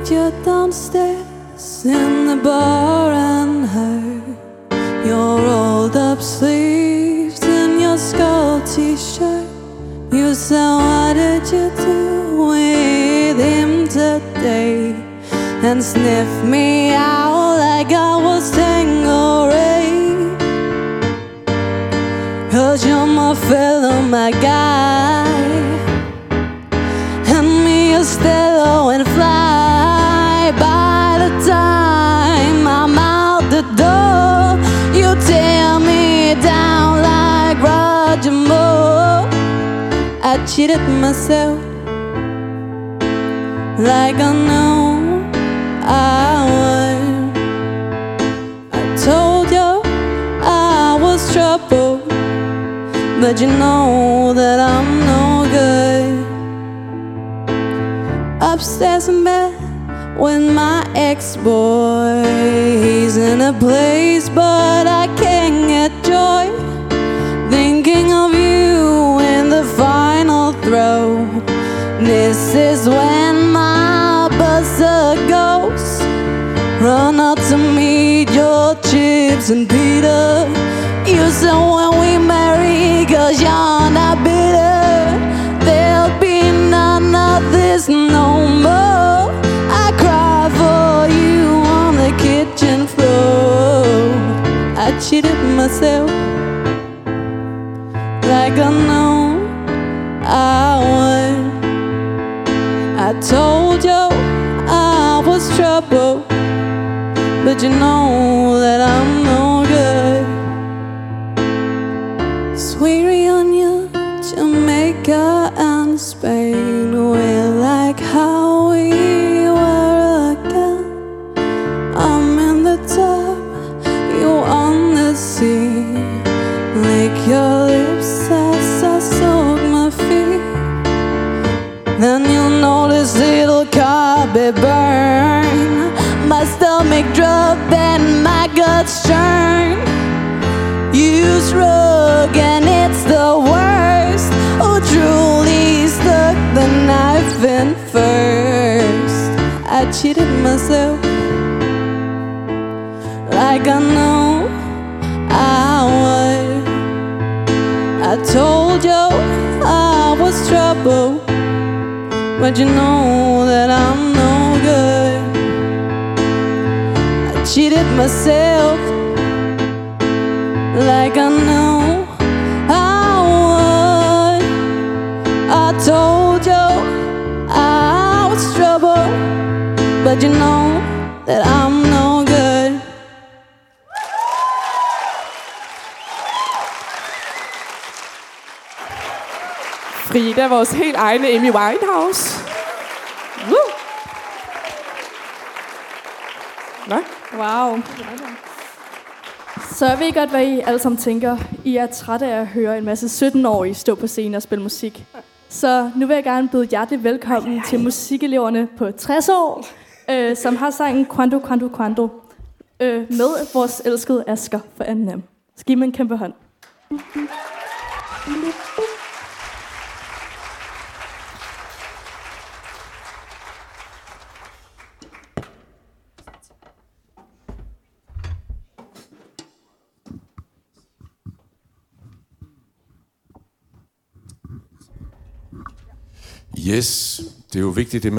met you downstairs in the bar and heard your rolled up sleeves and your skull t-shirt. You said, what did you do with him today? And sniffed me out like I was Tanqueray. 'Cause you're my fellow, my guy. Hand me a Stella and fly. By the time I'm out the door, you tear me down like Roger Moore. I cheated myself like I know I would. I told you I was trouble, but you know that I'm no good. Upstairs in bed with my ex-boy. He's in a place, but I can't get joy. Thinking of you in the final throw. This is when my buzzer goes. Run out to meet your Chips and Peter. You said when we marry, 'cause you're not bitter, there'll be none of this no more. I cry for you on the kitchen floor. I cheated myself like I know I would. I told you I was trouble, but you know that I'm no good. Sweet reunion, Jamaica and Spain. We're like how we were again. I'm in the tub, you on the sea. Lick your lips as I soak my feet. Then you'll notice it'll carpet burn. My stomach drop and my guts churn. You shrug and it's the worst. Who truly stuck the knife in first? I cheated myself like I know I would. I told you I was trouble, but you know that I'm no good. I cheated myself like I know I would. I told you I was trouble, but you know that I'm no good. Frida, vores helt egne Amy Winehouse. Woo! Nå? Wow. Så jeg ved godt, hvad I alle sammen tænker. I er trætte af at høre en masse 17-årige stå på scenen og spille musik. Så nu vil jeg gerne byde hjertelig velkommen til musikeleverne på 60 år, som har sangen Quando, Quando, Quando, med vores elskede Asger for NM. Så giv mig en kæmpe hånd. Yes, det er jo vigtigt det med